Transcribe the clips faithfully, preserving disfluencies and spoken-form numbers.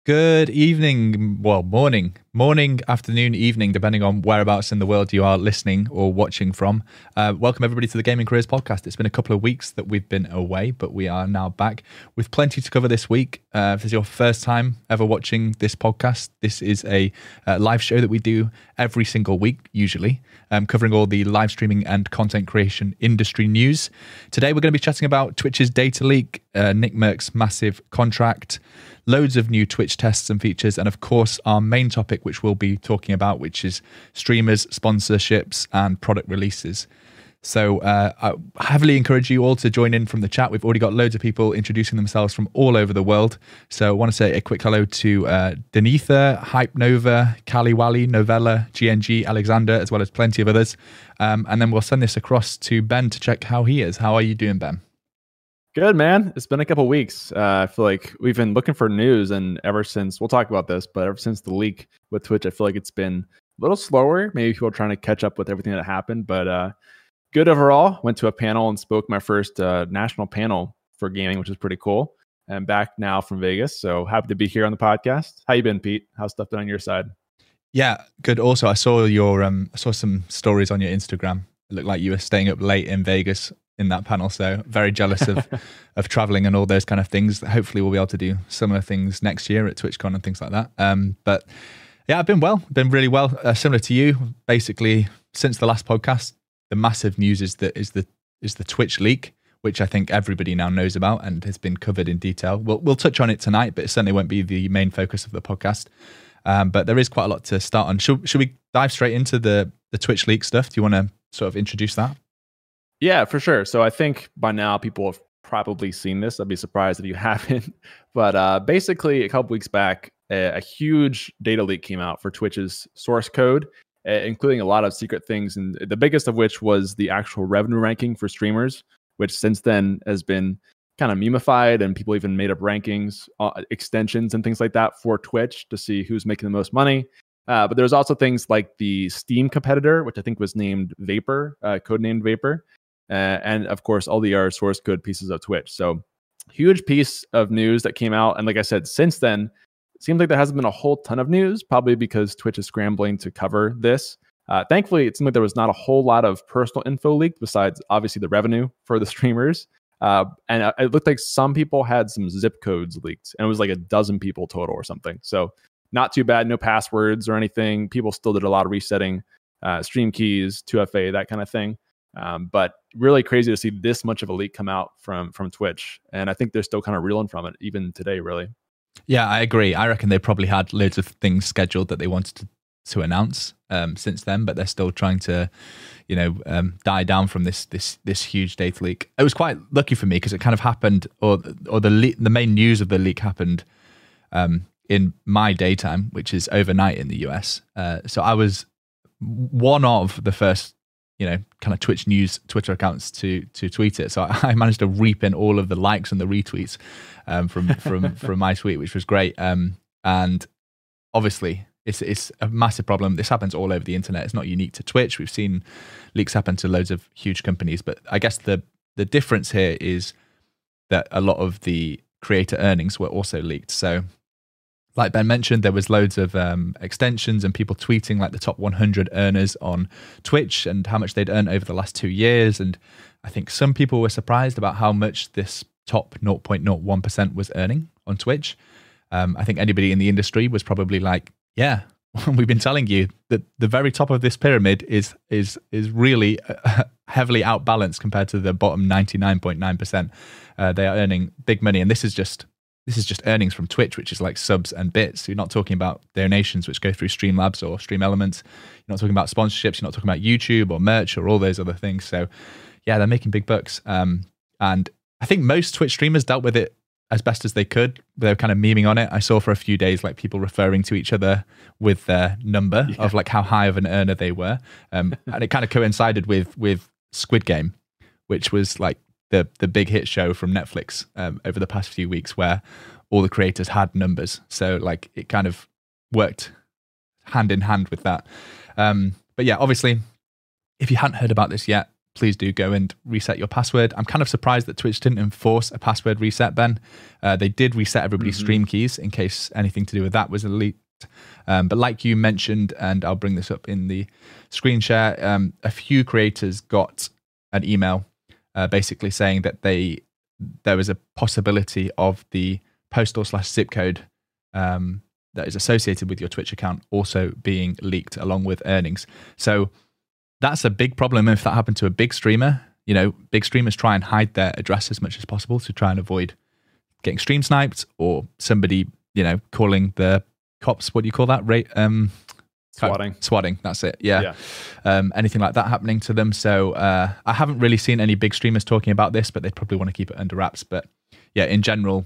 Good evening, well, morning, morning, afternoon, evening, depending on whereabouts in the world you are listening or watching from. Uh, welcome everybody to the Gaming Careers Podcast. It's been a couple of weeks that we've been away, but we are now back with plenty to cover this week. Uh, if this is your first time ever watching this podcast, this is a uh, live show that we do every single week, usually, um, covering all the live streaming and content creation industry news. Today, we're going to be chatting about Twitch's data leak, uh, Nick Merck's massive contract, loads of new Twitch tests and features, and of course our main topic, which we'll be talking about, which is streamers, sponsorships, and product releases. So uh, I heavily encourage you all to join in from the chat. We've already got loads of people introducing themselves from all over the world. So I want to say a quick hello to uh, Denitha, Hype Nova, Cali Wally, Novella, G N G, Alexander, as well as plenty of others. Um, and then we'll send this across to Ben to check how he is. How are you doing, Ben? Good, man. It's been a couple of weeks. Uh, I feel like we've been looking for news, and ever since, we'll talk about this, but ever since the leak with Twitch, I feel like it's been a little slower. Maybe people are trying to catch up with everything that happened, but uh, good overall. Went to a panel and spoke my first uh, national panel for gaming, which is pretty cool. I'm back now from Vegas, so happy to be here on the podcast. How you been, Pete? How's stuff been on your side? Yeah, good. Also, I saw your um, I saw some stories on your Instagram. It looked like you were staying up late in Vegas in that panel, so very jealous of of traveling and all those kind of things. Hopefully we'll be able to do similar things next year at TwitchCon and things like that. Um, but yeah, I've been well, been really well. Uh, similar to you, basically since the last podcast, the massive news is that is the is the Twitch leak, which I think everybody now knows about and has been covered in detail. We'll we'll touch on it tonight, but it certainly won't be the main focus of the podcast. Um, but there is quite a lot to start on. Should should we dive straight into the the Twitch leak stuff? Do you want to sort of introduce that? Yeah, for sure. So I think by now people have probably seen this. I'd be surprised if you haven't. But uh, basically, a couple weeks back, a, a huge data leak came out for Twitch's source code, uh, including a lot of secret things. And the biggest of which was the actual revenue ranking for streamers, which since then has been kind of memeified, and people even made up rankings, uh, extensions, and things like that for Twitch to see who's making the most money. Uh, but there's also things like the Steam competitor, which I think was named Vapor, uh, codenamed Vapor. Uh, and of course, all the other source code pieces of Twitch. So huge piece of news that came out. And like I said, since then, it seems like there hasn't been a whole ton of news, probably because Twitch is scrambling to cover this. Uh, thankfully, it seemed like there was not a whole lot of personal info leaked besides obviously the revenue for the streamers. Uh, and it looked like some people had some zip codes leaked, and it was like a dozen people total or something. So not too bad, no passwords or anything. People still did a lot of resetting, uh, stream keys, two F A, that kind of thing. Um, but really crazy to see this much of a leak come out from from Twitch, and I think they're still kind of reeling from it even today, really. Yeah, I agree. I reckon they probably had loads of things scheduled that they wanted to, to announce um, since then, but they're still trying to, you know, um, die down from this this this huge data leak. It was quite lucky for me because it kind of happened, or or the le- the main news of the leak happened um, in my daytime, which is overnight in the U S. Uh, so I was one of the first, you know, kind of Twitch news Twitter accounts to to tweet it. So I managed to reap in all of the likes and the retweets um, from from from my tweet, which was great. Um, and obviously, it's it's a massive problem. This happens all over the internet. It's not unique to Twitch. We've seen leaks happen to loads of huge companies, but I guess the the difference here is that a lot of the creator earnings were also leaked. So, like Ben mentioned, there was loads of um, extensions and people tweeting like the top one hundred earners on Twitch and how much they'd earned over the last two years. And I think some people were surprised about how much this top zero point zero one percent was earning on Twitch. Um, I think anybody in the industry was probably like, yeah, we've been telling you that the very top of this pyramid is is is really uh, heavily outbalanced compared to the bottom ninety-nine point nine percent. Uh, they are earning big money. And this is just This is just earnings from Twitch, which is like subs and bits. You're not talking about donations, which go through Streamlabs or Stream Elements. You're not talking about sponsorships. You're not talking about YouTube or merch or all those other things. So, yeah, they're making big bucks. Um, and I think most Twitch streamers dealt with it as best as they could. They were kind of memeing on it. I saw for a few days like people referring to each other with their number yeah. of like how high of an earner they were. Um, and it kind of coincided with with Squid Game, which was like the the big hit show from Netflix um, over the past few weeks, where all the creators had numbers. So like it kind of worked hand in hand with that. Um, but yeah, obviously, if you hadn't heard about this yet, please do go and reset your password. I'm kind of surprised that Twitch didn't enforce a password reset, Ben. Uh, they did reset everybody's mm-hmm. stream keys in case anything to do with that was leaked. Um, but like you mentioned, and I'll bring this up in the screen share, um, a few creators got an email uh, basically saying that they there was a possibility of the postal slash zip code um, that is associated with your Twitch account also being leaked along with earnings. So that's a big problem if that happened to a big streamer. You know, big streamers try and hide their address as much as possible to try and avoid getting stream sniped or somebody, you know, calling the cops. What do you call that? Rate um, swatting. Swatting. That's it. Yeah. yeah. Um, anything like that happening to them. So uh, I haven't really seen any big streamers talking about this, but they probably want to keep it under wraps. But yeah, in general,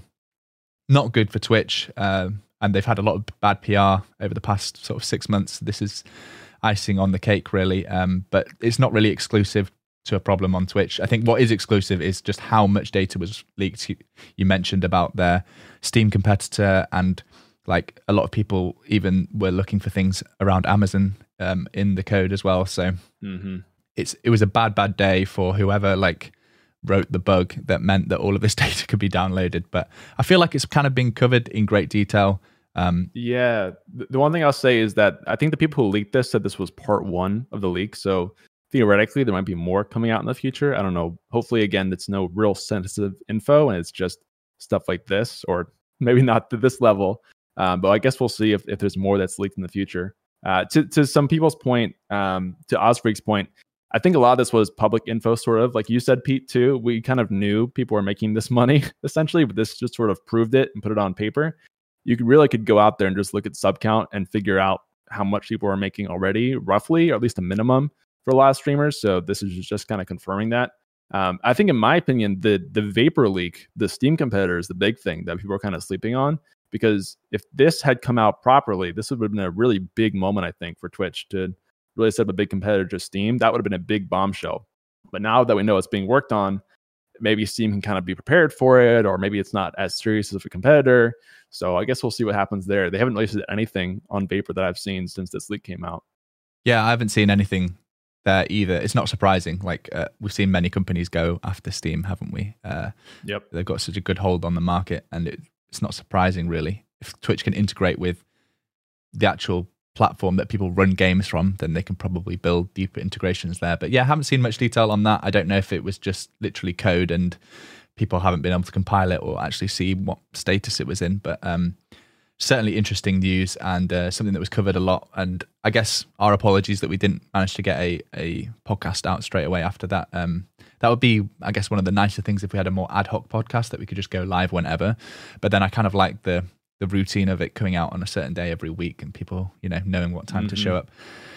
not good for Twitch. Um, and they've had a lot of bad P R over the past sort of six months. This is icing on the cake, really. Um, but it's not really exclusive to a problem on Twitch. I think what is exclusive is just how much data was leaked. You, you mentioned about their Steam competitor, and like a lot of people even were looking for things around Amazon um, in the code as well. So mm-hmm. it's it was a bad, bad day for whoever like wrote the bug that meant that all of this data could be downloaded. But I feel like it's kind of been covered in great detail. Um, yeah. The one thing I'll say is that I think the people who leaked this said this was part one of the leak. So theoretically, there might be more coming out in the future. I don't know. Hopefully, again, it's no real sensitive info and it's just stuff like this, or maybe not to this level. Um, but I guess we'll see if, if there's more that's leaked in the future. Uh, to, to some people's point, um, to Osfreak's point, I think a lot of this was public info, sort of. Like you said, Pete, too. We kind of knew people were making this money, essentially, but this just sort of proved it and put it on paper. You could really could go out there and just look at sub count and figure out how much people are making already, roughly, or at least a minimum for a lot of streamers. So this is just kind of confirming that. Um, I think, in my opinion, the the Vapor leak, the Steam competitor, is the big thing that people are kind of sleeping on. Because if this had come out properly, this would have been a really big moment, I think, for Twitch to really set up a big competitor to Steam. That would have been a big bombshell. But now that we know it's being worked on, maybe Steam can kind of be prepared for it, or maybe it's not as serious as a competitor. So I guess we'll see what happens there. They haven't released anything on Vapor that I've seen since this leak came out. Yeah, I haven't seen anything there either. It's not surprising. Like uh, we've seen many companies go after Steam, haven't we? Uh, yep. They've got such a good hold on the market, and it, it's not surprising, really. If Twitch can integrate with the actual platform that people run games from, then they can probably build deeper integrations there. But yeah, I haven't seen much detail on that. I don't know if it was just literally code and people haven't been able to compile it or actually see what status it was in. But um, certainly interesting news, and uh, something that was covered a lot. And I guess our apologies that we didn't manage to get a, a podcast out straight away after that. Um, that would be, I guess, one of the nicer things if we had a more ad hoc podcast that we could just go live whenever. But then I kind of like the the routine of it coming out on a certain day every week and people, you know, knowing what time mm-hmm. to show up.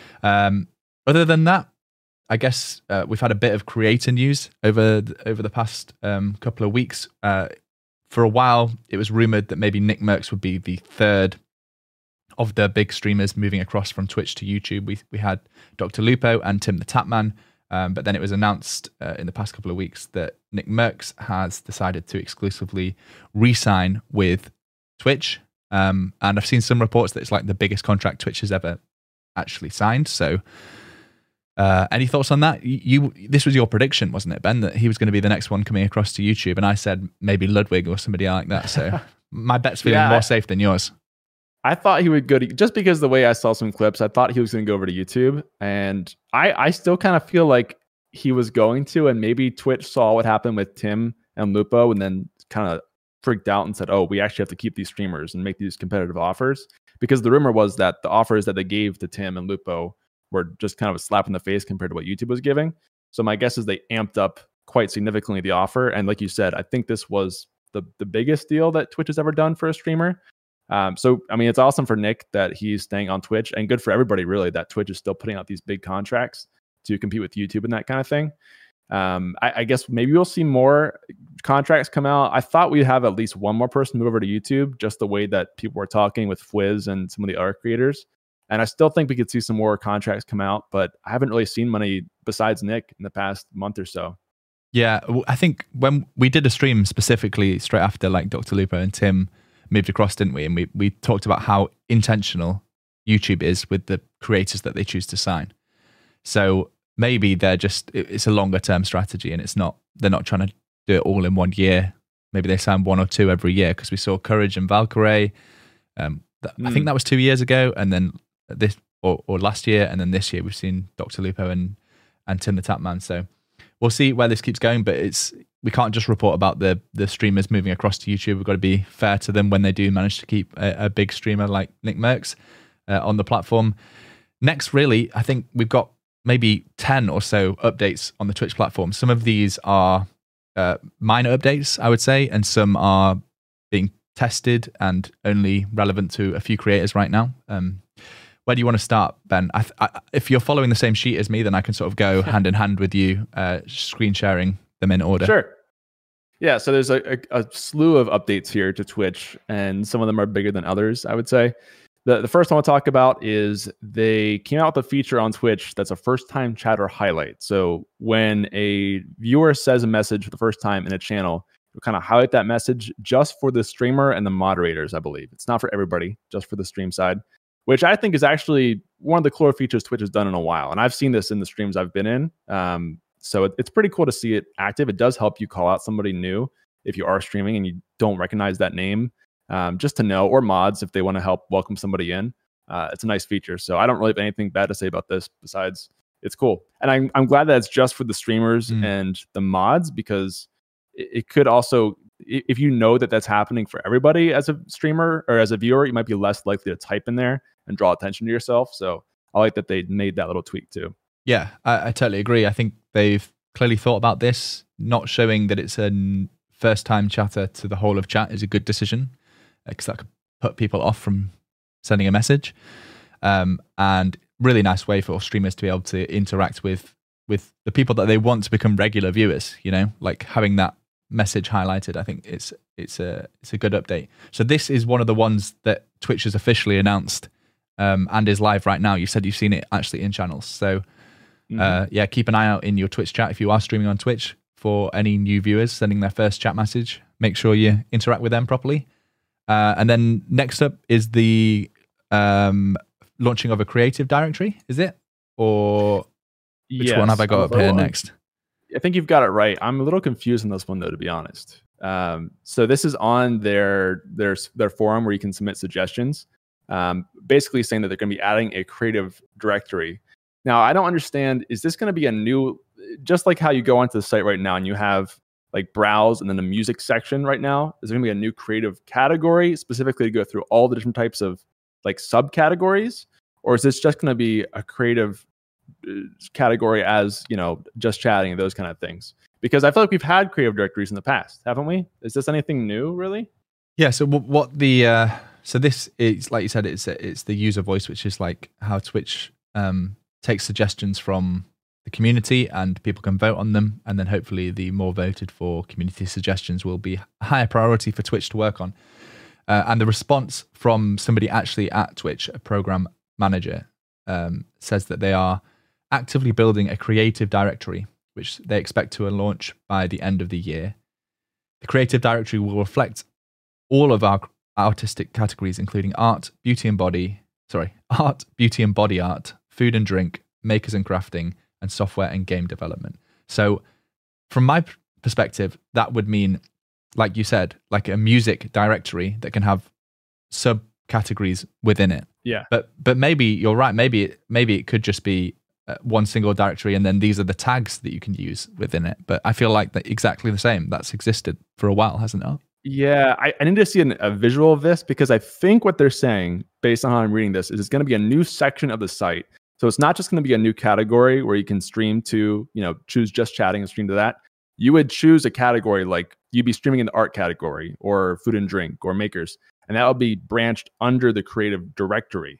Um, other than that, I guess uh, we've had a bit of creator news over the, over the past um, couple of weeks. Uh, for a while, it was rumored that maybe Nickmercs would be the third of the big streamers moving across from Twitch to YouTube. We we had Doctor Lupo and Tim the Tapman, um, but then it was announced uh, in the past couple of weeks that Nickmercs has decided to exclusively re-sign with Twitch, um, and I've seen some reports that it's like the biggest contract Twitch has ever actually signed. So, uh, any thoughts on that? You, you, this was your prediction, wasn't it, Ben, that he was going to be the next one coming across to YouTube? And I said maybe Ludwig or somebody like that. So, my bet's feeling yeah, more safe than yours. I thought he would go to, just because the way I saw some clips, I thought he was going to go over to YouTube, and I, I still kind of feel like he was going to, and maybe Twitch saw what happened with Tim and Lupo, and then kind of freaked out and said, oh, we actually have to keep these streamers and make these competitive offers, because the rumor was that the offers that they gave to Tim and Lupo were just kind of a slap in the face compared to what YouTube was giving. So my guess is they amped up quite significantly the offer. And like you said, I think this was the, the biggest deal that Twitch has ever done for a streamer. Um, so, I mean, it's awesome for Nick that he's staying on Twitch, and good for everybody, really, that Twitch is still putting out these big contracts to compete with YouTube and that kind of thing. Um, I, I guess maybe we'll see more contracts come out. I thought we'd have at least one more person move over to YouTube, just the way that people were talking with Fwiz and some of the other creators. And I still think we could see some more contracts come out, but I haven't really seen many besides Nick in the past month or so. Yeah, I think when we did a stream specifically straight after like Doctor Lupo and Tim moved across, didn't we? And we, we talked about how intentional YouTube is with the creators that they choose to sign. So maybe they're just it's a longer term strategy, and it's not they're not trying to do it all in one year. Maybe they sign one or two every year, because we saw Courage and Valkyrae. Um, th- mm. I think that was two years ago, and then this or, or last year, and then this year we've seen Doctor Lupo and and Tim the Tatman. So we'll see where this keeps going, but it's we can't just report about the the streamers moving across to YouTube. We've got to be fair to them when they do manage to keep a, a big streamer like Nick Merckx uh, on the platform. Next, really, I think we've got maybe ten or so updates on the Twitch platform. Some of these are uh, minor updates, I would say, and some are being tested and only relevant to a few creators right now. Um, where do you want to start, Ben? I th- I, if you're following the same sheet as me, then I can sort of go hand in hand with you, uh, screen sharing them in order. Sure. Yeah, so there's a, a, a slew of updates here to Twitch, and some of them are bigger than others, I would say. The, the first one I'll talk about is they came out with a feature on Twitch that's a first-time chatter highlight. So when a viewer says a message for the first time in a channel, you'll kind of highlight that message just for the streamer and the moderators, I believe. It's not for everybody, just for the stream side, which I think is actually one of the cooler features Twitch has done in a while. And I've seen this in the streams I've been in. Um, so it, it's pretty cool to see it active. It does help you call out somebody new if you are streaming and you don't recognize that name. Um, just to know, or mods if they want to help welcome somebody in. Uh, it's a nice feature. So I don't really have anything bad to say about this besides it's cool. And I'm, I'm glad that it's just for the streamers mm. and the mods, because it, it could also, if you know that that's happening for everybody as a streamer or as a viewer, you might be less likely to type in there and draw attention to yourself. So I like that they made that little tweak too. Yeah, I, I totally agree. I think they've clearly thought about this. Not showing that it's a first time chatter to the whole of chat is a good decision, because that could put people off from sending a message. Um, and really nice way for streamers to be able to interact with with the people that they want to become regular viewers, you know, like having that message highlighted. I think it's it's a it's a good update. So this is one of the ones that Twitch has officially announced um, and is live right now. You said you've seen it actually in channels. So mm-hmm. uh, yeah, keep an eye out in your Twitch chat if you are streaming on Twitch for any new viewers sending their first chat message. Make sure you interact with them properly. Uh, and then next up is the um, launching of a creative directory, is it? Or which yes, one have I got up here next? I think you've got it right. I'm a little confused on this one, though, to be honest. Um, so this is on their, their, their forum where you can submit suggestions, um, basically saying that they're going to be adding a creative directory. Now, I don't understand, is this going to be a new, just like how you go onto the site right now and you have like browse and then the music section right now, is there going to be a new creative category specifically to go through all the different types of like subcategories? Or is this just going to be a creative category as, you know, just chatting and those kind of things? Because I feel like we've had creative directories in the past, haven't we? Is this anything new, really? Yeah. So what the, uh, so this is, like you said, it's, it's the user voice, which is like how Twitch um, takes suggestions from the community and people can vote on them, and then hopefully the more voted for community suggestions will be a higher priority for Twitch to work on. Uh, and the response from somebody actually at Twitch, a program manager, um, says that they are actively building a creative directory, which they expect to launch by the end of the year. The creative directory will reflect all of our artistic categories, including art, beauty and body, sorry, art, beauty and body art, food and drink, makers and crafting, and software and game development. So from my perspective, that would mean, like you said, like a music directory that can have subcategories within it. Yeah. But but maybe you're right. Maybe it, maybe it could just be uh, one single directory, and then these are the tags that you can use within it. But I feel like that exactly the same. That's existed for a while, hasn't it? Yeah, I, I need to see an, a visual of this, because I think what they're saying, based on how I'm reading this, is it's going to be a new section of the site. So it's not just going to be a new category where you can stream to, you know, choose just chatting and stream to that. You would choose a category like you'd be streaming in the art category or food and drink or makers, and that would be branched under the creative directory.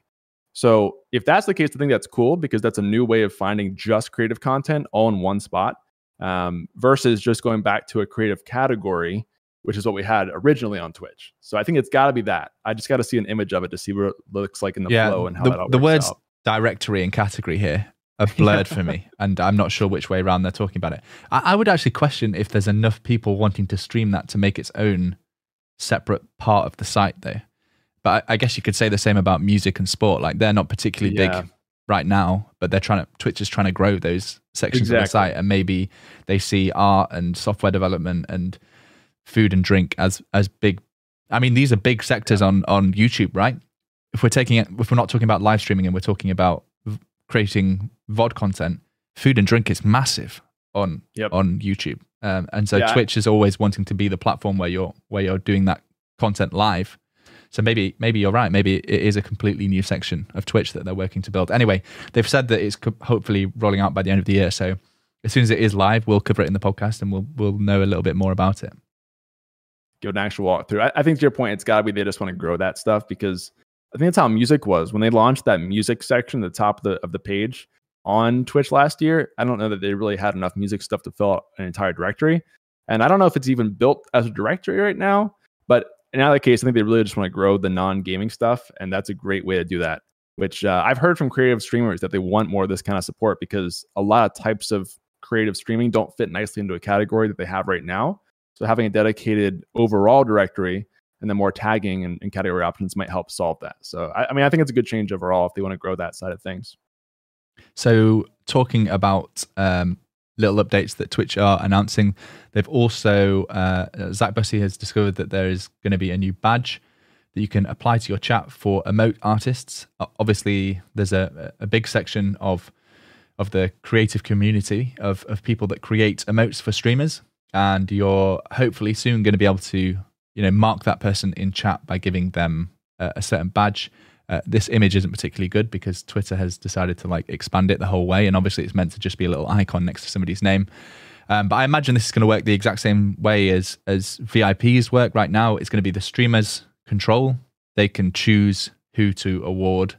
So if that's the case, I think that's cool, because that's a new way of finding just creative content all in one spot, um, versus just going back to a creative category, which is what we had originally on Twitch. So I think it's got to be that. I just got to see an image of it to see what it looks like in the yeah, flow and how the, that all the works words out. Directory and category here are blurred for me, and I'm not sure which way around they're talking about it. I, I would actually question if there's enough people wanting to stream that to make its own separate part of the site, though. But I, I guess you could say the same about music and sport. Like they're not particularly yeah. big right now, but they're trying to Twitch is trying to grow those sections Exactly. of the site, and maybe they see art and software development and food and drink as as big. I mean, these are big sectors on on YouTube, right? If we're taking it, if we're not talking about live streaming and we're talking about v- creating V O D content, food and drink is massive on Yep. on YouTube, um, and so Yeah, I- Twitch is always wanting to be the platform where you're where you're doing that content live. So maybe maybe you're right. Maybe it is a completely new section of Twitch that they're working to build. Anyway, they've said that it's co- hopefully rolling out by the end of the year. So as soon as it is live, we'll cover it in the podcast and we'll we'll know a little bit more about it. Give an actual walkthrough. I, I think to your point, it's got to be they just want to grow that stuff, because I think that's how music was when they launched that music section at the top of the of the page on Twitch last year. I don't know that they really had enough music stuff to fill out an entire directory, and I don't know if it's even built as a directory right now. But in either case, I think they really just want to grow the non-gaming stuff, and that's a great way to do that. Which uh, I've heard from creative streamers that they want more of this kind of support, because a lot of types of creative streaming don't fit nicely into a category that they have right now. So having a dedicated overall directory and then more tagging and, and category options might help solve that. So I, I mean, I think it's a good change overall if they want to grow that side of things. So talking about um, little updates that Twitch are announcing, they've also, uh, Zach Bussey has discovered that there is going to be a new badge that you can apply to your chat for emote artists. Uh, obviously, there's a, a big section of of the creative community of, of people that create emotes for streamers, and you're hopefully soon going to be able to, you know, mark that person in chat by giving them a, a certain badge. Uh, this image isn't particularly good because Twitter has decided to like expand it the whole way, and obviously it's meant to just be a little icon next to somebody's name. Um, but I imagine this is going to work the exact same way as as V I Ps work right now. It's going to be the streamer's control. They can choose who to award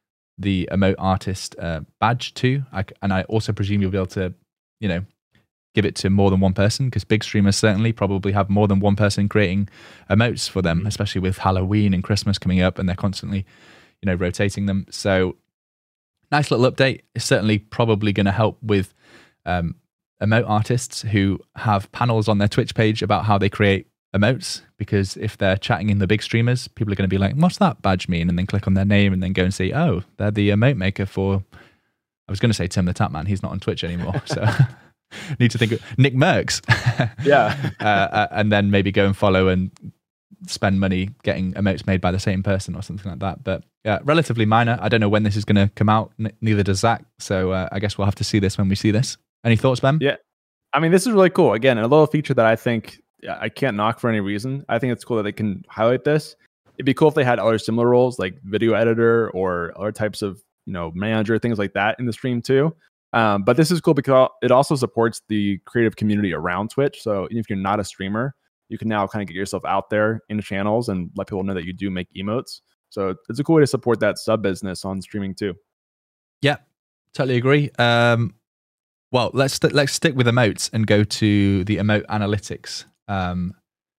the emote artist uh, badge to, I, and I also presume you'll be able to, you know, give it to more than one person, because big streamers certainly probably have more than one person creating emotes for them, especially with Halloween and Christmas coming up, and they're constantly, you know, rotating them. So nice little update. It's certainly probably going to help with um, emote artists who have panels on their Twitch page about how they create emotes, because if they're chatting in the big streamers, people are going to be like, what's that badge mean? And then click on their name and then go and see, oh, they're the emote maker for, I was going to say Tim the Tapman. He's not on Twitch anymore. So need to think of Nick Merckx. Yeah. uh, uh, and then maybe go and follow and spend money getting emotes made by the same person or something like that. But yeah, relatively minor. I don't know when this is going to come out. N- neither does Zach. So uh, I guess we'll have to see this when we see this. Any thoughts, Ben? Yeah. I mean, this is really cool. Again, a little feature that I think I can't knock for any reason. I think it's cool that they can highlight this. It'd be cool if they had other similar roles like video editor or other types of, you know, manager, things like that in the stream too. Um, but this is cool because it also supports the creative community around Twitch. So even if you're not a streamer, you can now kind of get yourself out there in the channels and let people know that you do make emotes. So it's a cool way to support that sub business on streaming too. Yeah, totally agree. Um, well, let's st- let's stick with emotes and go to the emote analytics. Um,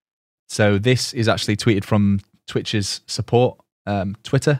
so this is actually tweeted from Twitch's support um, Twitter,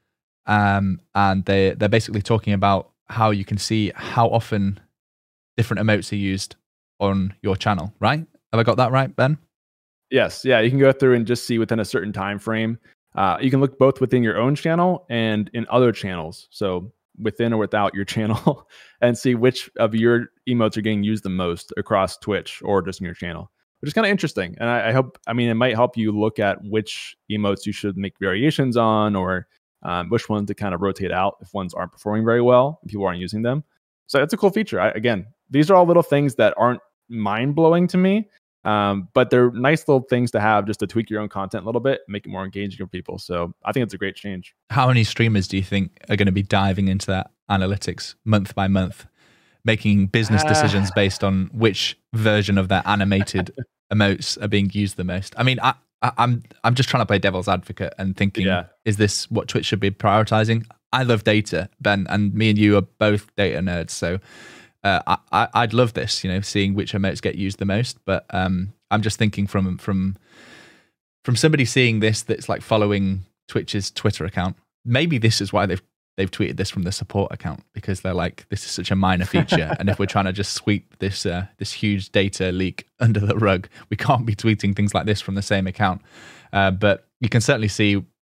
um, and they they're basically talking about how you can see how often different emotes are used on your channel. Right? Have I got that right, Ben? Yes. Yeah. You can go through and just see within a certain time frame. Uh, you can look both within your own channel and in other channels. So within or without your channel, and see which of your emotes are getting used the most across Twitch or just in your channel, which is kind of interesting. And I, I hope, I mean, it might help you look at which emotes you should make variations on, or um, which ones to kind of rotate out if ones aren't performing very well and people aren't using them. So it's a cool feature. I, again, these are all little things that aren't mind blowing to me. Um, but they're nice little things to have just to tweak your own content a little bit, make it more engaging for people. So I think it's a great change. How many streamers do you think are going to be diving into that analytics month by month, making business Uh, decisions based on which version of their animated emotes are being used the most? I mean, I, I, I'm I'm just trying to play devil's advocate and thinking, Yeah. is this what Twitch should be prioritizing? I love data, Ben, and me and you are both data nerds, so Uh, I, I, I'd love this, you know, seeing which emotes get used the most. But um, I'm just thinking from from from somebody seeing this that's like following Twitch's Twitter account. Maybe this is why they've they've tweeted this from the support account, because they're like, this is such a minor feature, and if we're trying to just sweep this uh, this huge data leak under the rug, we can't be tweeting things like this from the same account. Uh, but you can certainly see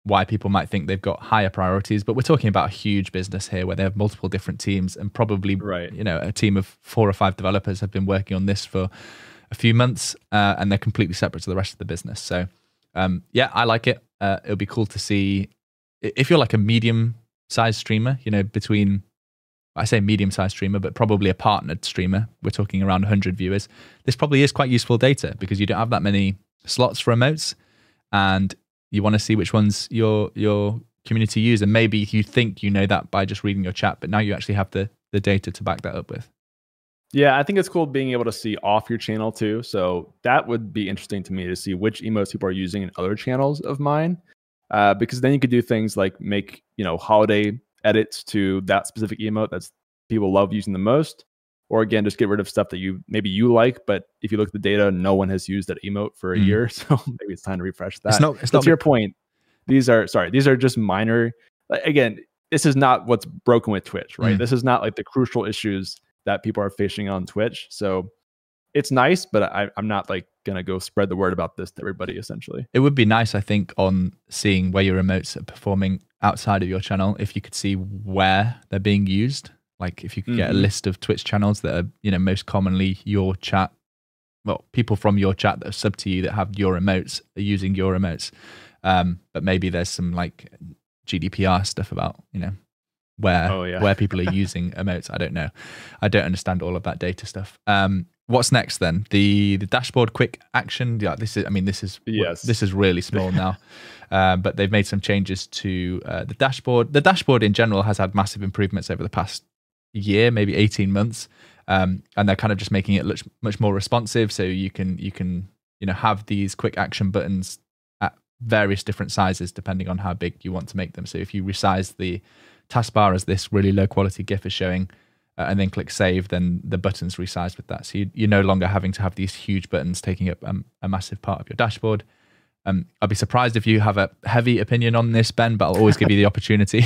why people might think they've got higher priorities. But we're talking about a huge business here where they have multiple different teams, and probably right. you know a team of four or five developers have been working on this for a few months, uh, and they're completely separate to the rest of the business. So um, yeah, I like it. Uh, it'll be cool to see if you're like a medium-sized streamer, you know, between, I say medium-sized streamer, but probably a partnered streamer. We're talking around one hundred viewers. This probably is quite useful data because you don't have that many slots for emotes, and you want to see which ones your your community use. And maybe you think you know that by just reading your chat, but now you actually have the the data to back that up with. Yeah, I think it's cool being able to see off your channel too. So that would be interesting to me to see which emotes people are using in other channels of mine. Uh, because then you could do things like make, you know, holiday edits to that specific emote that's people love using the most. Or again, just get rid of stuff that you maybe you like, but if you look at the data, no one has used that emote for a Mm. year. So maybe it's time to refresh that. It's not, it's But not to your point, these are, sorry, these are just minor, like, again, this is not what's broken with Twitch, right? Mm. This is not like the crucial issues that people are facing on Twitch. So it's nice, but I, I'm not like going to go spread the word about this to everybody, essentially. It would be nice, I think, on seeing where your emotes are performing outside of your channel, if you could see where they're being used. Like if you could get a Mhm. list of Twitch channels that are, you know, most commonly your chat, well, people from your chat that are sub to you that have your emotes are using your emotes. Um, but maybe there's some like G D P R stuff about, you know, where Oh, yeah. where people are using emotes. I don't know. I don't understand all of that data stuff. Um, what's next then? The the dashboard quick action. Yeah, this is. I mean, this is Yes. this is really small now, uh, but they've made some changes to uh, the dashboard. The dashboard in general has had massive improvements over the past year, maybe eighteen months, um, and they're kind of just making it look much more responsive. So you can you can you know have these quick action buttons at various different sizes depending on how big you want to make them. So if you resize the taskbar as this really low quality GIF is showing, uh, and then click save, then the buttons resize with that. So you, you're no longer having to have these huge buttons taking up um, a massive part of your dashboard. Um, I'd be surprised if you have a heavy opinion on this, Ben, but I'll always give you the opportunity.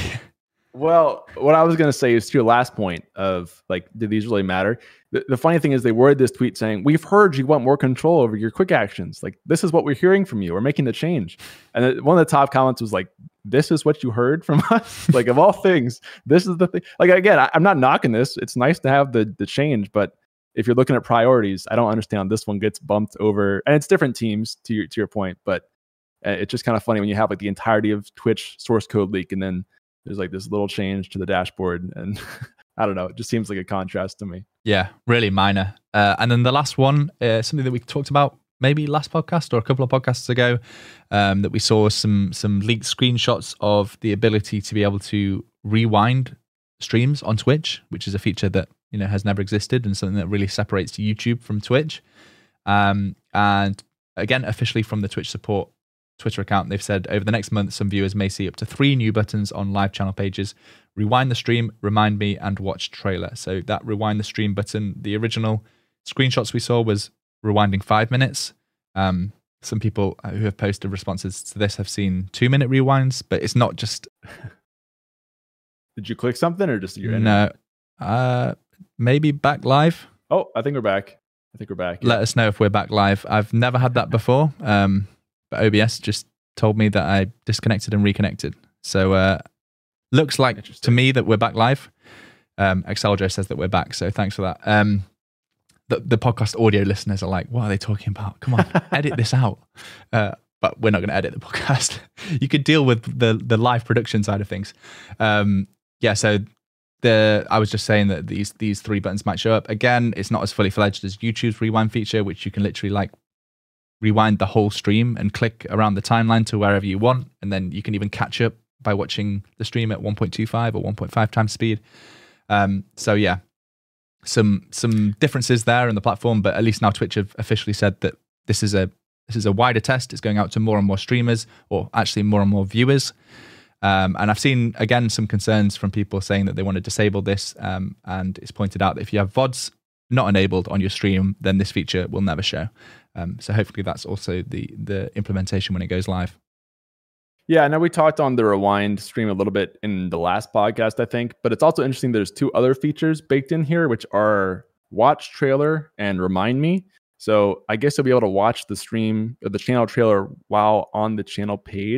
Well, what I was going to say is to your last point of like, do these really matter? The, the funny thing is they worded this tweet saying, we've heard you want more control over your quick actions. Like, this is what we're hearing from you. We're making the change. And then one of the top comments was like, this is what you heard from us? Like, of all things, this is the thing. Like, again, I, I'm not knocking this. It's nice to have the the change, but if you're looking at priorities, I don't understand this one gets bumped over. And it's different teams to your, to your point, but uh, it's just kind of funny when you have like the entirety of Twitch source code leak and then there's like this little change to the dashboard, and I don't know. It just seems like a contrast to me. Yeah, really minor. Uh, and then the last one, uh, something that we talked about maybe last podcast or a couple of podcasts ago, um, that we saw some some leaked screenshots of the ability to be able to rewind streams on Twitch, which is a feature that you know has never existed and something that really separates YouTube from Twitch. Um, and again, officially from the Twitch support Twitter account, they've said over the next month, some viewers may see up to three new buttons on live channel pages: rewind the stream, remind me, and watch trailer. So that rewind the stream button, the original screenshots we saw was rewinding five minutes. Um, some people who have posted responses to this have seen two minute rewinds, but it's not just. Did you click something or just your no, uh, maybe back live. Oh, I think we're back. I think we're back. Let us know if we're back live. I've never had that before. Um, But O B S just told me that I disconnected and reconnected. So uh, looks like to me that we're back live. Um, Exceljo says that we're back. So thanks for that. Um, the, the podcast audio listeners are like, what are they talking about? Come on, edit this out. Uh, but we're not going to edit the podcast. You could deal with the the live production side of things. Um, yeah, so the I was just saying that these these three buttons might show up. Again, it's not as fully fledged as YouTube's rewind feature, which you can literally like rewind the whole stream and click around the timeline to wherever you want, and then you can even catch up by watching the stream at one point two five or one point five times speed. Um, so yeah, some some differences there in the platform, but at least now Twitch have officially said that this is a this is a wider test. It's going out to more and more streamers, or actually more and more viewers. Um, and I've seen again some concerns from people saying that they want to disable this, um, and it's pointed out that if you have V O Ds not enabled on your stream, then this feature will never show. Um, so hopefully that's also the the implementation when it goes live. Yeah, I know we talked on the rewind stream a little bit in the last podcast, I think, but it's also interesting. There's two other features baked in here, which are watch trailer and remind me. So I guess you'll be able to watch the stream or the channel trailer while on the channel page,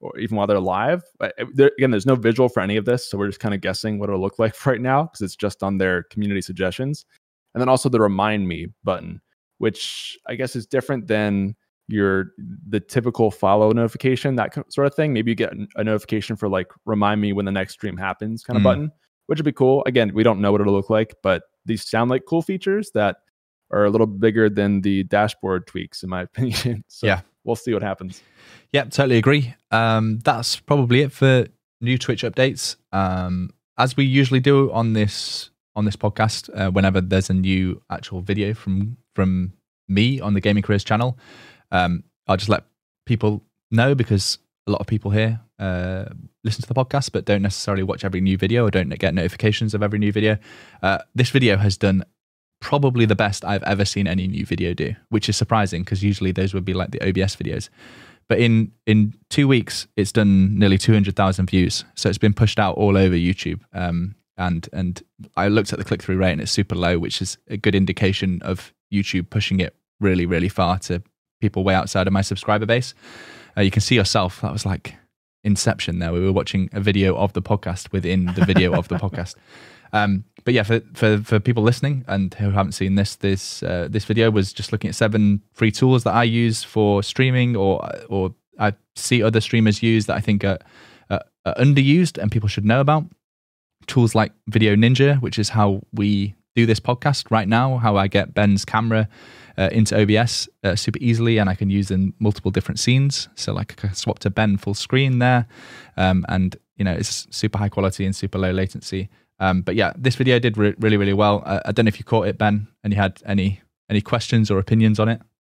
or even while they're live. But there, again, there's no visual for any of this, so we're just kind of guessing what it'll look like right now because it's just on their community suggestions. And then also the remind me button, which I guess is different than your the typical follow notification, that sort of thing. Maybe you get a notification for like remind me when the next stream happens kind of mm. button, which would be cool. Again, we don't know what it'll look like, but these sound like cool features that are a little bigger than the dashboard tweaks, in my opinion. So yeah, we'll see what happens. Yeah, totally agree. Um, that's probably it for new Twitch updates. Um, as we usually do on this on this podcast, uh, whenever there's a new actual video from from me on the Gaming Careers channel, um, I'll just let people know, because a lot of people here uh, listen to the podcast but don't necessarily watch every new video or don't get notifications of every new video. Uh, this video has done probably the best I've ever seen any new video do, which is surprising because usually those would be like the O B S videos. But in in two weeks, it's done nearly two hundred thousand views. So it's been pushed out all over YouTube. Um, and and I looked at the click-through rate and it's super low, which is a good indication of YouTube pushing it really, really far to people way outside of my subscriber base. Uh, you can see yourself, that was like Inception there. We were watching a video of the podcast within the video of the podcast. Um, but yeah, for, for for people listening and who haven't seen this, this uh, this video was just looking at seven free tools that I use for streaming, or or I see other streamers use that I think are, are, are underused and people should know about. Tools like Video Ninja, which is how we do this podcast right now, how I get Ben's camera uh, into O B S uh, super easily, and I can use in multiple different scenes. So like I can swap to Ben full screen there, um, and you know it's super high quality and super low latency. Um, but yeah, this video did re- really, really well. Uh, I don't know if you caught it, Ben, and you had any any questions or opinions on it.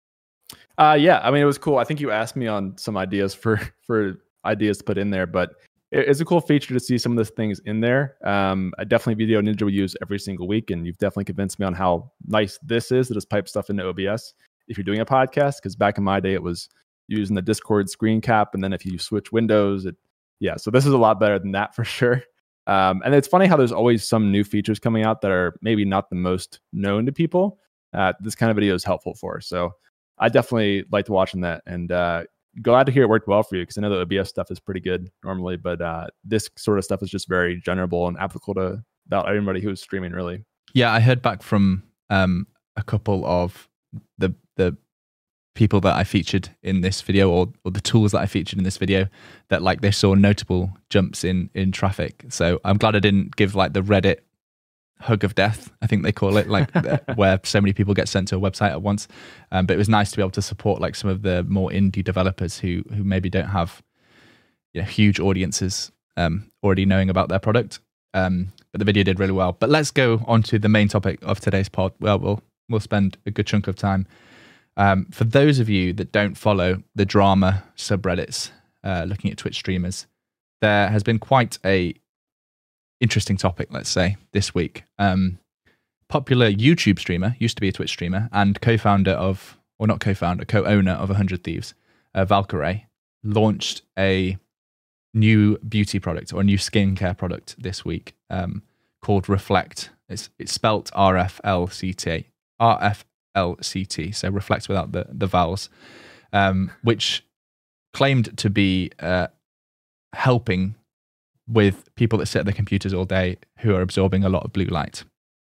Uh, yeah, I mean, it was cool. I think you asked me on some ideas for for ideas to put in there, but it, it's a cool feature to see some of those things in there. Um, I definitely Video Ninja will use every single week, and you've definitely convinced me on how nice this is to just pipe stuff into O B S if you're doing a podcast. Because back in my day, it was using the Discord screen cap, and then if you switch windows, it yeah. So this is a lot better than that for sure. Um, and it's funny how there's always some new features coming out that are maybe not the most known to people. Uh, this kind of video is helpful for. So I definitely liked watching that, and uh, glad to hear it worked well for you, because I know the O B S stuff is pretty good normally, but uh, this sort of stuff is just very generable and applicable to about everybody who's streaming, really. Yeah, I heard back from um, a couple of the the people that I featured in this video, or, or the tools that I featured in this video, that like they saw notable jumps in in traffic. So I'm glad I didn't give like the Reddit hug of death, I think they call it, like where so many people get sent to a website at once. Um, but it was nice to be able to support like some of the more indie developers who who maybe don't have, you know, huge audiences um, already knowing about their product. Um, but the video did really well. But let's go on to the main topic of today's pod. Well, we'll we'll spend a good chunk of time. Um, for those of you that don't follow the drama subreddits, uh, looking at Twitch streamers, there has been quite a interesting topic, let's say, this week. Um, popular YouTube streamer, used to be a Twitch streamer, and co-founder of, or not co-founder, co-owner of one hundred Thieves, uh, Valkyrae, launched a new beauty product or a new skincare product this week um, called Reflect. It's it's spelt R F L C T. R F L C T, so Reflect without the, the vowels, um, which claimed to be uh, helping with people that sit at their computers all day who are absorbing a lot of blue light.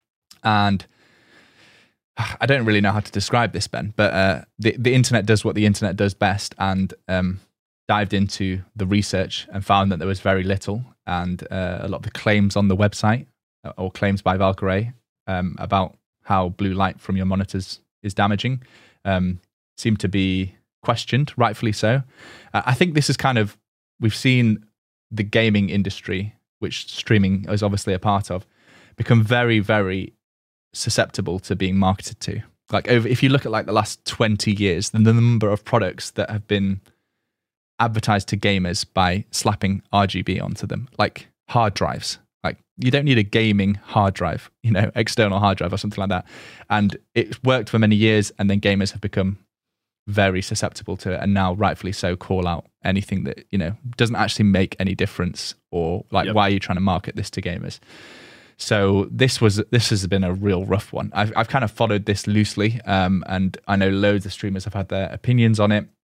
And I don't really know how to describe this, Ben, but uh, the, the internet does what the internet does best, and um, dived into the research and found that there was very little, and uh, a lot of the claims on the website, or claims by Valkyrae, um, about how blue light from your monitors is damaging, um, seem to be questioned, rightfully so. Uh, I think this is kind of, we've seen the gaming industry, which streaming is obviously a part of, become very, very susceptible to being marketed to. Like over, if you look at like the last twenty years, then the number of products that have been advertised to gamers by slapping R G B onto them, like hard drives. Like you don't need a gaming hard drive, you know, external hard drive or something like that. And it worked for many years, and then gamers have become very susceptible to it, and now rightfully so call out anything that, you know, doesn't actually make any difference, or like, yep. Why are you trying to market this to gamers? So this was this has been a real rough one. I've I've kind of followed this loosely, um, and I know loads of streamers have had their opinions on it.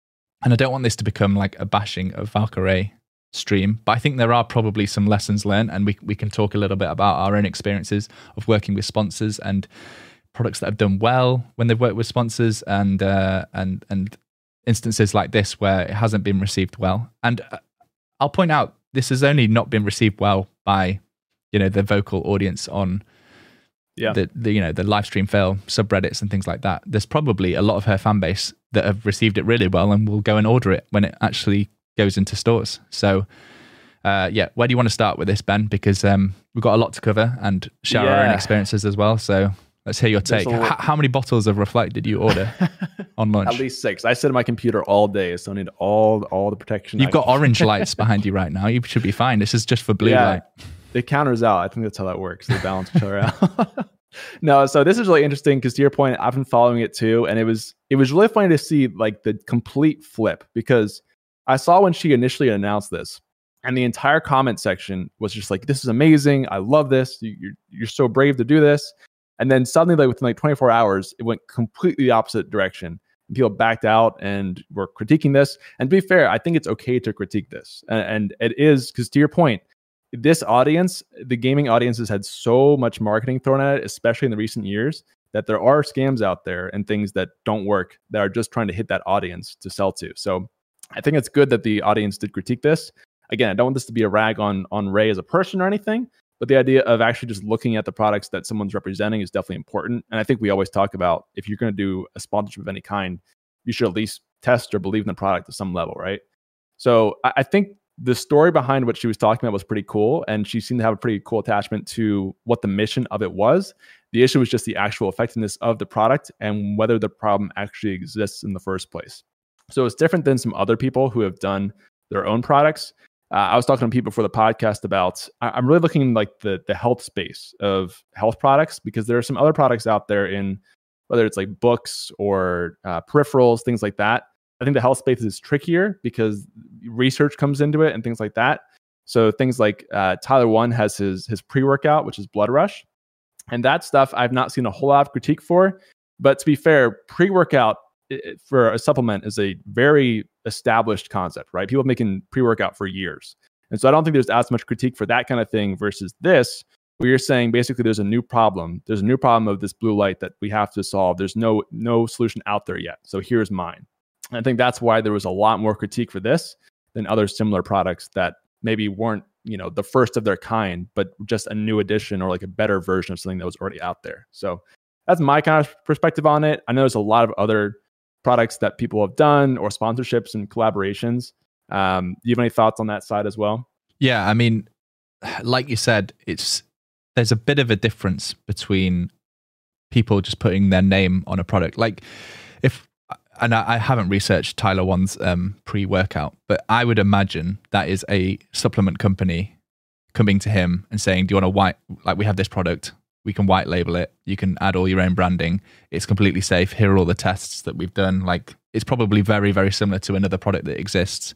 and I don't want this to become like a bashing of Valkyrae stream, but I think there are probably some lessons learned, and we we can talk a little bit about our own experiences of working with sponsors and products that have done well when they've worked with sponsors, and uh, and and instances like this where it hasn't been received well. And uh, I'll point out, this has only not been received well by, you know, the vocal audience on yeah. the, the you know the live stream fail subreddits and things like that. There's probably a lot of her fan base that have received it really well and will go and order it when it actually goes into stores. So uh, yeah, where do you want to start with this, Ben? Because um, we've got a lot to cover and share yeah. our own experiences as well. So let's hear your take. H- how many bottles of Reflect did you order on launch? At least six. I sit in my computer all day, so I need all all the protection. You've got orange lights behind you right now. You should be fine. This is just for blue yeah, light. It counters out. I think that's how that works. They balance each other out. No, so this is really interesting because to your point, I've been following it too, and it was it was really funny to see like the complete flip, because I saw when she initially announced this, and the entire comment section was just like, "This is amazing! I love this! You, you're you're so brave to do this." And then suddenly, like within like twenty-four hours, it went completely the opposite direction. People backed out and were critiquing this. And to be fair, I think it's okay to critique this, and, and it is, because to your point, this audience, the gaming audience, has had so much marketing thrown at it, especially in the recent years, that there are scams out there and things that don't work that are just trying to hit that audience to sell to. So I think it's good that the audience did critique this. Again, I don't want this to be a rag on on Rae as a person or anything, but the idea of actually just looking at the products that someone's representing is definitely important. And I think we always talk about, if you're going to do a sponsorship of any kind, you should at least test or believe in the product to some level, right? So I, I think the story behind what she was talking about was pretty cool, and she seemed to have a pretty cool attachment to what the mission of it was. The issue was just the actual effectiveness of the product and whether the problem actually exists in the first place. So it's different than some other people who have done their own products. Uh, I was talking to people before the podcast about, I, I'm really looking like the the health space of health products, because there are some other products out there in, whether it's like books or uh, peripherals, things like that. I think the health space is trickier because research comes into it and things like that. So things like uh, Tyler One has his his pre-workout, which is Blood Rush. And that stuff I've not seen a whole lot of critique for. But to be fair, pre-workout it, for a supplement is a very established concept, right? People have been making pre-workout for years. And so I don't think there's as much critique for that kind of thing versus this, where you're saying basically there's a new problem. There's a new problem of this blue light that we have to solve. There's no no solution out there yet. So here's mine. And I think that's why there was a lot more critique for this than other similar products that maybe weren't, you know, the first of their kind, but just a new addition or like a better version of something that was already out there. So that's my kind of perspective on it. I know there's a lot of other products that people have done or sponsorships and collaborations. Um, do you have any thoughts on that side as well? Yeah, I mean, like you said, it's there's a bit of a difference between people just putting their name on a product. Like if, and I, I haven't researched Tyler One's um, pre-workout, but I would imagine that is a supplement company coming to him and saying, do you want to white, like we have this product, we can white label it, you can add all your own branding, it's completely safe, here are all the tests that we've done. Like it's probably very, very similar to another product that exists.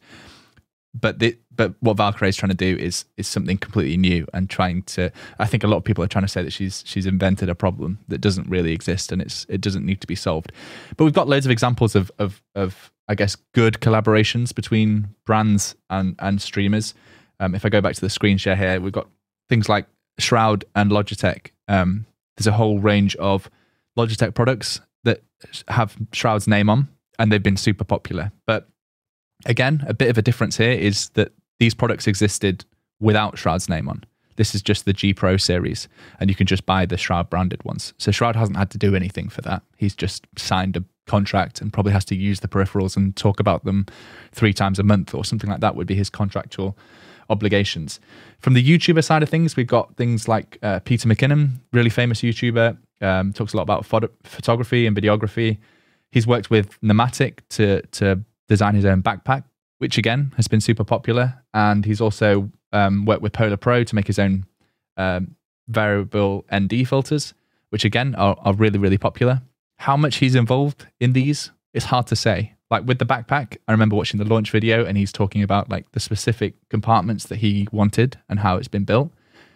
But the, but what Valkyrae is trying to do is is something completely new and trying to. I think a lot of people are trying to say that she's she's invented a problem that doesn't really exist and it's it doesn't need to be solved. But we've got loads of examples of of of I guess good collaborations between brands and and streamers. Um, if I go back to the screen share here, we've got things like Shroud and Logitech. Um, there's a whole range of Logitech products that have Shroud's name on, and they've been super popular. But again, a bit of a difference here is that these products existed without Shroud's name on. This is just the G Pro series, and you can just buy the Shroud branded ones. So Shroud hasn't had to do anything for that. He's just signed a contract and probably has to use the peripherals and talk about them three times a month or something like that would be his contractual obligations. From the YouTuber side of things, we've got things like uh, Peter McKinnon, really famous YouTuber, um, talks a lot about phot- photography and videography. He's worked with Pneumatic to to design his own backpack, which again has been super popular. And he's also um, worked with Polar Pro to make his own um, variable N D filters, which again are, are really, really popular. How much he's involved in these, it's hard to say. Like with the backpack, I remember watching the launch video and he's talking about like the specific compartments that he wanted and how it's been built.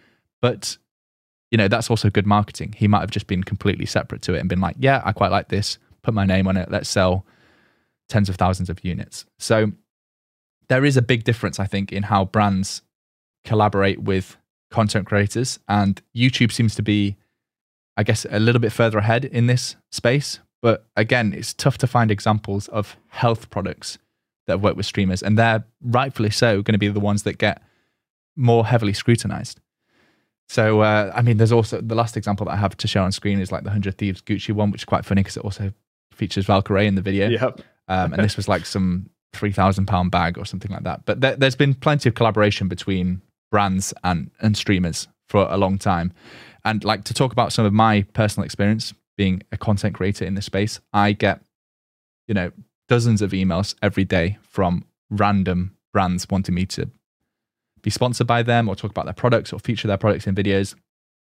But, you know, that's also good marketing. He might have just been completely separate to it and been like, yeah, I quite like this, put my name on it, let's sell tens of thousands of units. So there is a big difference, I think, in how brands collaborate with content creators, and YouTube seems to be, I guess, a little bit further ahead in this space. But again, it's tough to find examples of health products that have worked with streamers, and they're rightfully so going to be the ones that get more heavily scrutinized. So, uh, I mean, there's also the last example that I have to share on screen is like the one hundred Thieves Gucci one, which is quite funny because it also features Valkyrae in the video. Yep. um, and this was like some three thousand pound bag or something like that. But there, there's been plenty of collaboration between brands and, and streamers for a long time. And like to talk about some of my personal experience being a content creator in this space, I get, you know, dozens of emails every day from random brands wanting me to be sponsored by them or talk about their products or feature their products in videos.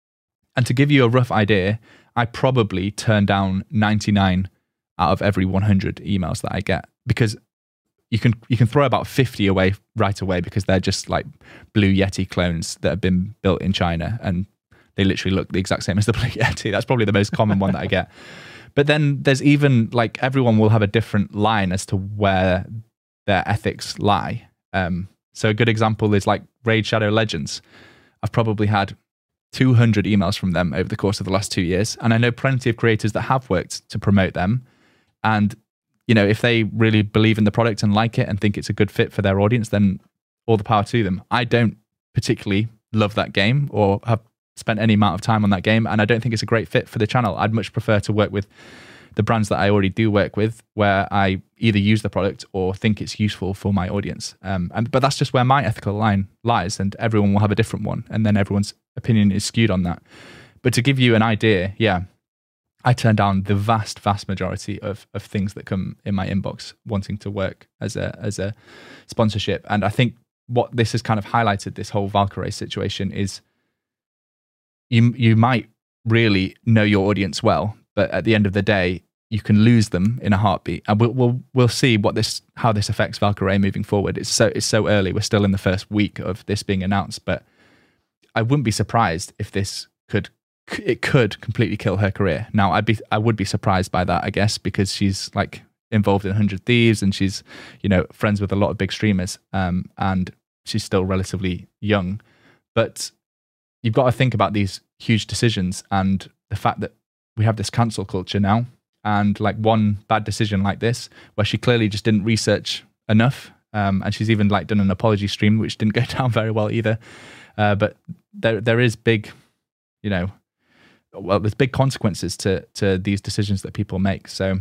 And to give you a rough idea, I probably turn down ninety-nine out of every one hundred emails that I get, because you can you can throw about fifty away right away because they're just like Blue Yeti clones that have been built in China and they literally look the exact same as the Blue Yeti. That's probably the most common one that I get. But then there's even like everyone will have a different line as to where their ethics lie. Um, so a good example is like Raid Shadow Legends. I've probably had two hundred emails from them over the course of the last two years. And I know plenty of creators that have worked to promote them. And, you know, if they really believe in the product and like it and think it's a good fit for their audience, then all the power to them. I don't particularly love that game or have spent any amount of time on that game, and I don't think it's a great fit for the channel. I'd much prefer to work with the brands that I already do work with, where I either use the product or think it's useful for my audience. Um, and but that's just where my ethical line lies, and everyone will have a different one, and then everyone's opinion is skewed on that. But to give you an idea, yeah, I turn down the vast, vast majority of of things that come in my inbox wanting to work as a as a sponsorship. And I think what this has kind of highlighted, this whole Valkyrae situation, is you you might really know your audience well, but at the end of the day, you can lose them in a heartbeat. And we'll we'll, we'll see what this how this affects Valkyrae moving forward. It's so it's so early. We're still in the first week of this being announced, but I wouldn't be surprised if this could it could completely kill her career. Now, I'd be I would be surprised by that, I guess, because she's like involved in one hundred Thieves and she's, you know, friends with a lot of big streamers, um, and she's still relatively young. But you've got to think about these huge decisions and the fact that we have this cancel culture now, and like one bad decision like this, where she clearly just didn't research enough, um, and she's even like done an apology stream, which didn't go down very well either. Uh, but there there is big, you know, well, there's big consequences to to these decisions that people make. So,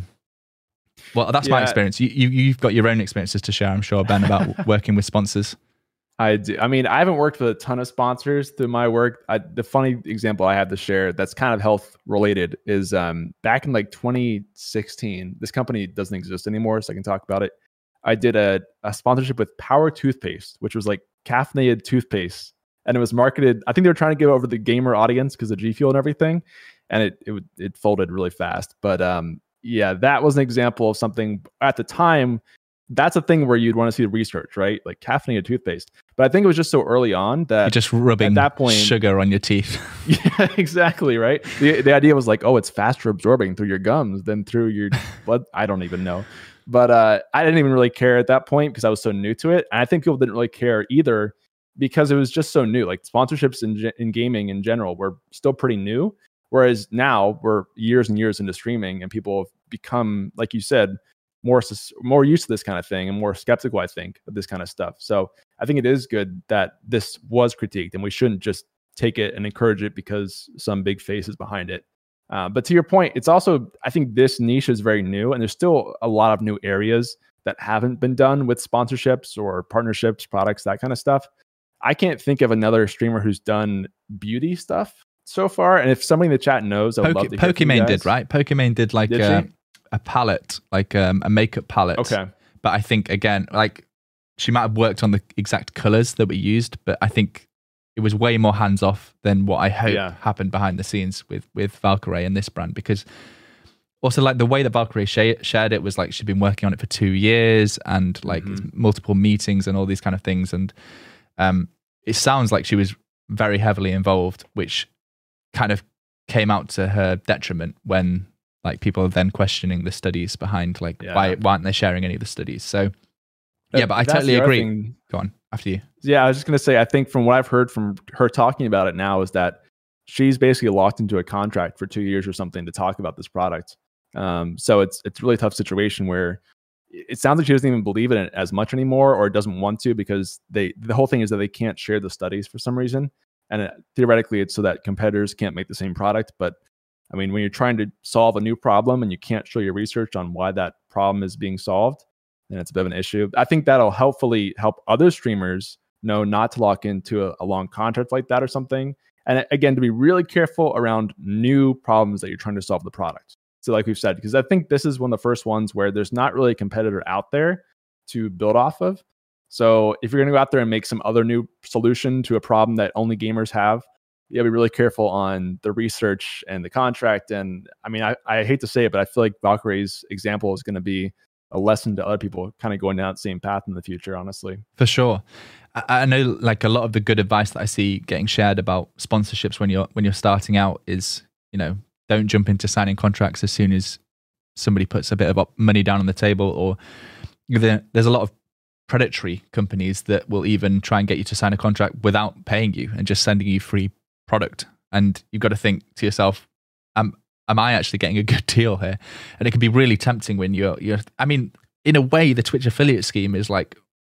well, that's yeah. my experience. You, you you've got your own experiences to share, I'm sure, Ben, about working with sponsors. I do. I mean, I haven't worked with a ton of sponsors through my work. I, the funny example I have to share that's kind of health related is um, back in like twenty sixteen. This company doesn't exist anymore, so I can talk about it. I did a, a sponsorship with Power Toothpaste, which was like caffeinated toothpaste. And it was marketed, I think they were trying to get over the gamer audience because of G Fuel and everything. And it it, it folded really fast. But um, yeah, that was an example of something at the time. That's a thing where you'd want to see the research, right? Like caffeinated toothpaste. But I think it was just so early on that you're just rubbing at that point, sugar on your teeth. Yeah, exactly, right? The the idea was like, oh, it's faster absorbing through your gums than through your blood. I don't even know. But uh, I didn't even really care at that point because I was so new to it. And I think people didn't really care either because it was just so new. Like sponsorships in in gaming in general were still pretty new. Whereas now we're years and years into streaming and people have become, like you said, more more used to this kind of thing and more skeptical, I think, of this kind of stuff. So I think it is good that this was critiqued and we shouldn't just take it and encourage it because some big face is behind it. Uh, but to your point, it's also, I think this niche is very new and there's still a lot of new areas that haven't been done with sponsorships or partnerships, products, that kind of stuff. I can't think of another streamer who's done beauty stuff so far. And if somebody in the chat knows, I would Poke- love to hear Pokimane did, right? Pokimane did like did uh, a palette, like um, a makeup palette. Okay. But I think, again, like she might have worked on the exact colors that we used, but I think it was way more hands off than what I hope yeah. happened behind the scenes with, with Valkyrae and this brand. Because also like the way that Valkyrae sh- shared it was like she'd been working on it for two years and like mm-hmm. multiple meetings and all these kind of things. And um, it sounds like she was very heavily involved, which kind of came out to her detriment when Like people are then questioning the studies behind, like Yeah. why, why aren't they sharing any of the studies? So yeah, but I That's totally the other agree. thing. Go on, after you. Yeah, I was just gonna say, I think from what I've heard from her talking about it now is that she's basically locked into a contract for two years or something to talk about this product. Um, so it's it's a really tough situation where it sounds like she doesn't even believe in it as much anymore, or doesn't want to, because they the whole thing is that they can't share the studies for some reason, and it, theoretically it's so that competitors can't make the same product. But I mean, when you're trying to solve a new problem and you can't show your research on why that problem is being solved, then it's a bit of an issue. I think that'll helpfully help other streamers know not to lock into a, a long contract like that or something. And again, to be really careful around new problems that you're trying to solve the product. So like we've said, because I think this is one of the first ones where there's not really a competitor out there to build off of. So if you're going to go out there and make some other new solution to a problem that only gamers have, you gotta be really careful on the research and the contract. And I mean, I, I hate to say it, but I feel like Valkyrie's example is going to be a lesson to other people kind of going down that same path in the future, honestly. For sure. I, I know like a lot of the good advice that I see getting shared about sponsorships when you're when you're starting out is, you know, don't jump into signing contracts as soon as somebody puts a bit of money down on the table, or there's a lot of predatory companies that will even try and get you to sign a contract without paying you and just sending you free product. And you've got to think to yourself, am, am I actually getting a good deal here? And it can be really tempting when you're, you're, I mean, in a way, the Twitch affiliate scheme is like,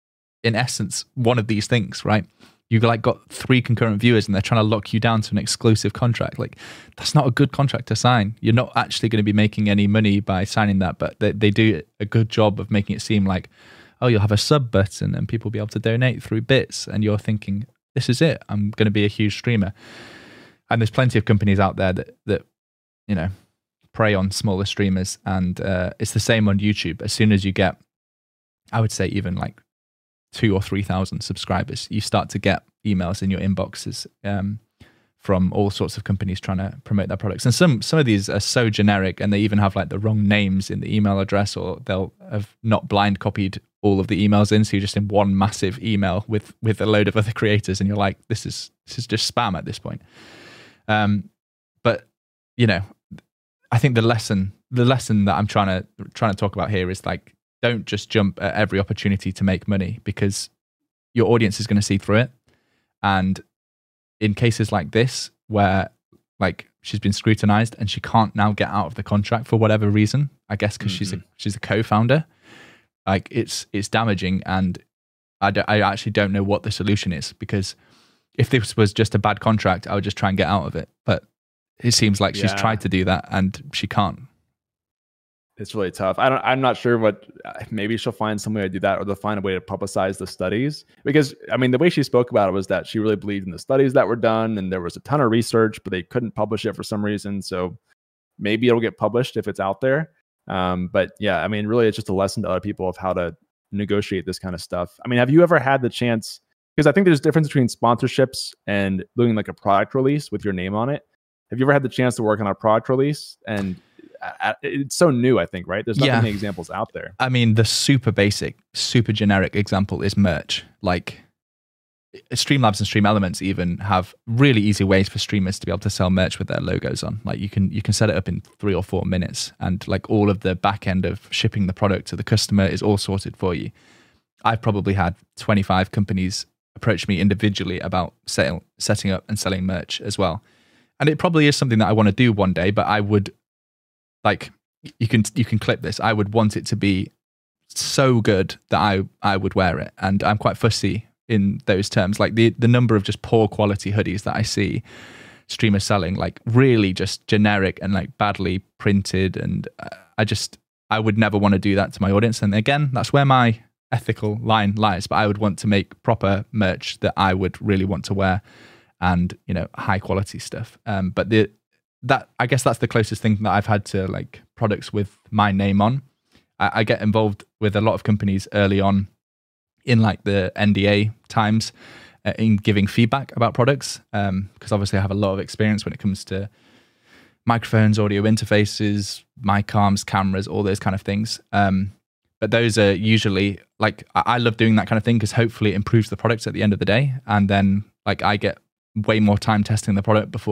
in essence, one of these things, right? You've like got three concurrent viewers and they're trying to lock you down to an exclusive contract. Like, that's not a good contract to sign. You're not actually going to be making any money by signing that, but they, they do a good job of making it seem like, oh, you'll have a sub button and people will be able to donate through bits. And you're thinking, this is it. I'm going to be a huge streamer. And there's plenty of companies out there that, that you know, prey on smaller streamers. And uh, it's the same on YouTube. As soon as you get, I would say even like two or three thousand subscribers, you start to get emails in your inboxes um, from all sorts of companies trying to promote their products. And some some of these are so generic, and they even have like the wrong names in the email address, or they'll have not blind copied all of the emails in, so you're just in one massive email with with a load of other creators, and you're like, this is this is just spam at this point. Um, but you know, I think the lesson the lesson that I'm trying to trying to talk about here is like, don't just jump at every opportunity to make money, because your audience is going to see through it. And in cases like this, where like she's been scrutinized and she can't now get out of the contract for whatever reason, I guess because mm-hmm. she's a she's a co-founder, like it's it's damaging. And I, d- I actually don't know what the solution is, because if this was just a bad contract, I would just try and get out of it. But it seems like she's yeah. tried to do that and she can't. It's really tough. I don't, I'm not sure what, maybe she'll find some way to do that, or they'll find a way to publicize the studies. Because, I mean, the way she spoke about it was that she really believed in the studies that were done, and there was a ton of research, but they couldn't publish it for some reason. So maybe it'll get published if it's out there. Um, but yeah, I mean, really, it's just a lesson to other people of how to negotiate this kind of stuff. I mean, have you ever had the chance, because I think there's a difference between sponsorships and doing like a product release with your name on it. Have you ever had the chance to work on a product release? And it's so new, I think, right? There's not yeah. many examples out there. I mean, the super basic, super generic example is merch. Like Streamlabs and Stream Elements even have really easy ways for streamers to be able to sell merch with their logos on. Like you can you can set it up in three or four minutes, and like all of the back end of shipping the product to the customer is all sorted for you. I've probably had twenty-five companies approach me individually about sale, setting up and selling merch as well. And it probably is something that I want to do one day, but I would like you can you can clip this. I would want it to be so good that I I would wear it, and I'm quite fussy in those terms. Like the the number of just poor quality hoodies that I see streamers selling, like really just generic and like badly printed, and I just I would never want to do that to my audience. And again, that's where my ethical line lies. But I would want to make proper merch that I would really want to wear, and you know, high quality stuff. Um, but the that I guess that's the closest thing that I've had to like products with my name on. I, I get involved with a lot of companies early on in like the N D A times uh, in giving feedback about products, um, because obviously I have a lot of experience when it comes to microphones, audio interfaces, mic arms, cameras, all those kind of things. Um, but those are usually like I, I love doing that kind of thing because hopefully it improves the product at the end of the day, and then like I get way more time testing the product before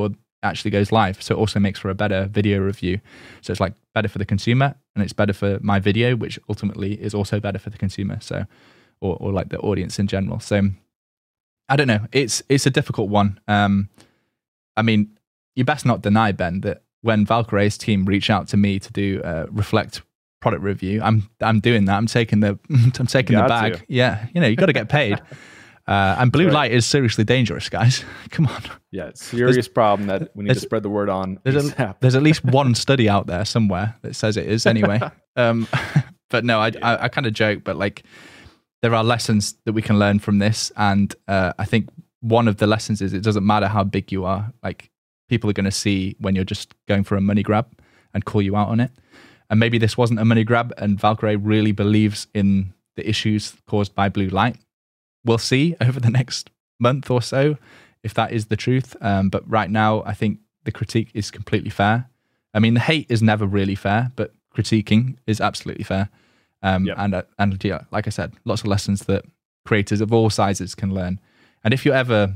actually goes live. So it also makes for a better video review. So it's like better for the consumer, and it's better for my video, which ultimately is also better for the consumer. So, or, or like the audience in general. So I don't know. It's it's a difficult one. Um, I mean, you best not deny, Ben, that when Valkyrie's team reach out to me to do a Reflect product review, I'm I'm doing that. I'm taking the I'm taking the bag. To. Yeah, you know, you got to get paid. Uh, and blue right. light is seriously dangerous, guys. Come on. Yeah, it's a serious there's, problem that we need to spread the word on. There's, a, there's at least one study out there somewhere that says it is anyway. um, but no, I, yeah. I, I kind of joke, but like there are lessons that we can learn from this. And uh, I think one of the lessons is it doesn't matter how big you are. Like people are going to see when you're just going for a money grab and call you out on it. And maybe this wasn't a money grab and Valkyrie really believes in the issues caused by blue light. We'll see over the next month or so if that is the truth. Um, but right now, I think the critique is completely fair. I mean, the hate is never really fair, but critiquing is absolutely fair. Um, yep. And, uh, and yeah, like I said, lots of lessons that creators of all sizes can learn. And if you're ever,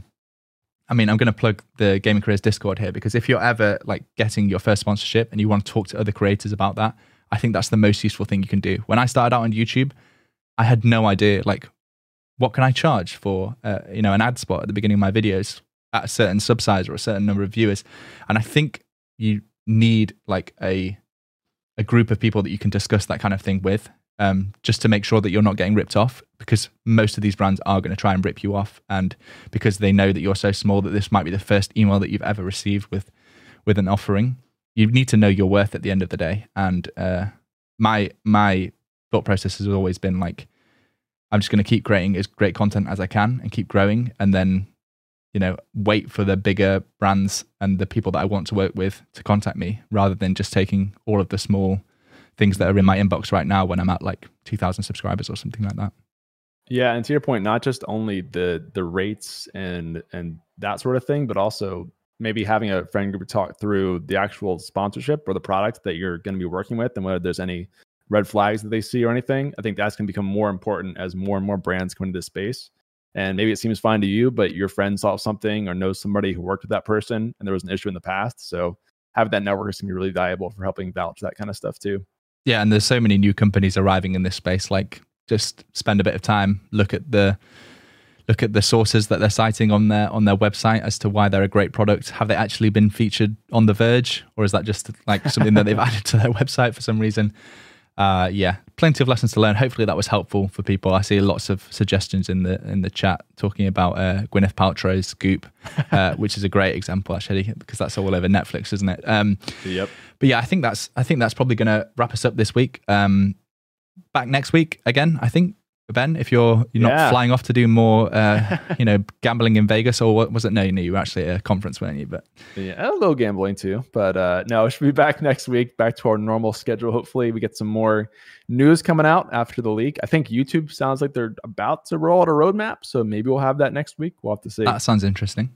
I mean, I'm going to plug the Gaming Careers Discord here, because if you're ever like getting your first sponsorship and you want to talk to other creators about that, I think that's the most useful thing you can do. When I started out on YouTube, I had no idea, like, what can I charge for, uh, you know, an ad spot at the beginning of my videos at a certain sub size or a certain number of viewers? And I think you need like a a group of people that you can discuss that kind of thing with, um, just to make sure that you're not getting ripped off, because most of these brands are going to try and rip you off, and because they know that you're so small that this might be the first email that you've ever received with with an offering. You need to know your worth at the end of the day. And uh, my my thought process has always been like, I'm just going to keep creating as great content as I can and keep growing, and then, you know, wait for the bigger brands and the people that I want to work with to contact me, rather than just taking all of the small things that are in my inbox right now when I'm at like two thousand subscribers or something like that. Yeah, and to your point, not just only the the rates and and that sort of thing, but also maybe having a friend group talk through the actual sponsorship or the product that you're going to be working with, and whether there's any red flags that they see or anything. I think that's going to become more important as more and more brands come into this space. And maybe it seems fine to you, but your friend saw something or knows somebody who worked with that person and there was an issue in the past. So having that network is going to be really valuable for helping vouch that kind of stuff too. Yeah, and there's so many new companies arriving in this space. Like, just spend a bit of time, look at the look at the sources that they're citing on their on their website as to why they're a great product. Have they actually been featured on The Verge, or is that just like something that they've added to their website for some reason? Uh, yeah, plenty of lessons to learn. Hopefully that was helpful for people. I see lots of suggestions in the in the chat talking about uh, Gwyneth Paltrow's Goop, uh, which is a great example actually, because that's all over Netflix, isn't it? Um, yep. But yeah, I think that's I think that's probably going to wrap us up this week. Um, back next week again, I think. Ben, if you're you're yeah. not flying off to do more, uh, you know, gambling in Vegas, or what was it? No, you know, you were actually at a conference, weren't you? But yeah, a little gambling too. But uh, no, we should be back next week, back to our normal schedule. Hopefully, we get some more news coming out after the leak. I think YouTube sounds like they're about to roll out a roadmap, so maybe we'll have that next week. We'll have to see. That sounds interesting.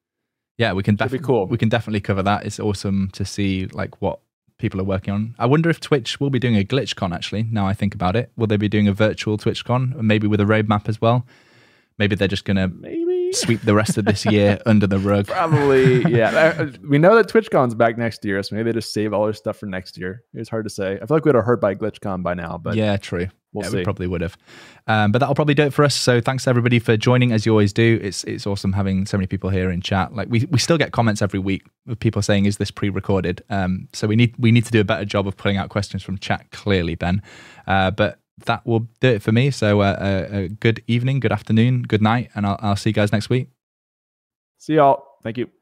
Yeah, we can definitely cool. We can definitely cover that. It's awesome to see like what people are working on. I wonder if Twitch will be doing a GlitchCon actually, now I think about it. Will they be doing a virtual TwitchCon, maybe with a roadmap as well? Maybe they're just going to maybe sweep the rest of this year under the rug. Probably, yeah. We know that TwitchCon's back next year, so maybe they just save all their stuff for next year. It's hard to say. I feel like we would have heard by GlitchCon by now, but yeah, true. We'll yeah, see. We probably would have. Um, but that'll probably do it for us. So thanks everybody for joining, as you always do. It's it's awesome having so many people here in chat. Like we we still get comments every week of people saying, "Is this pre-recorded?" Um, so we need we need to do a better job of pulling out questions from chat. Clearly, Ben. Uh, but that will do it for me. So uh, a, a good evening, good afternoon, good night, and I'll I'll see you guys next week. See y'all. Thank you.